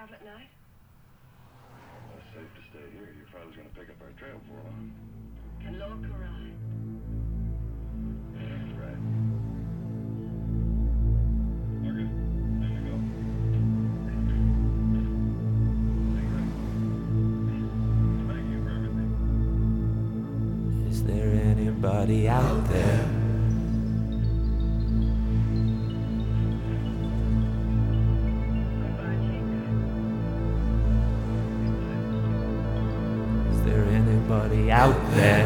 out at night? Well, it's safe to stay here. Your father's gonna pick up our trail for long. And Lord Karai? Yeah, that's right. Margaret, time to go. Thank you for everything. Is there anybody out there? Goodbye, Jacob. Is there anybody out there?